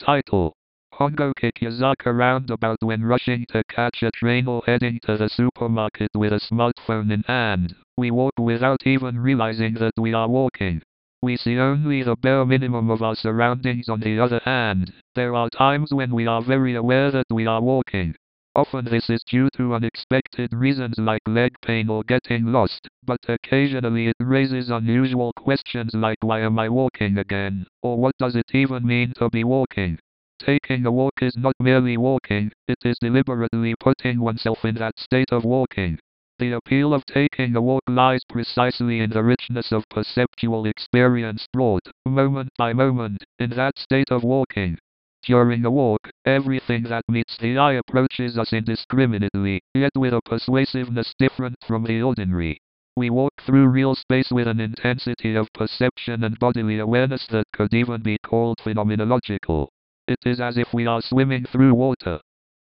Title: Hongo kick Yazaka roundabout when rushing to catch a train or heading to the supermarket with a smartphone in hand. We walk without even realizing that we are walking. We see only the bare minimum of our surroundings. On the other hand, there are times when we are very aware that we are walking. Often this is due to unexpected reasons like leg pain or getting lost, but occasionally it raises unusual questions like why am I walking again, or what does it even mean to be walking? Taking a walk is not merely walking, it is deliberately putting oneself in that state of walking. The appeal of taking a walk lies precisely in the richness of perceptual experience brought, moment by moment, in that state of walking. During a walk, everything that meets the eye approaches us indiscriminately, yet with a persuasiveness different from the ordinary. We walk through real space with an intensity of perception and bodily awareness that could even be called phenomenological. It is as if we are swimming through water.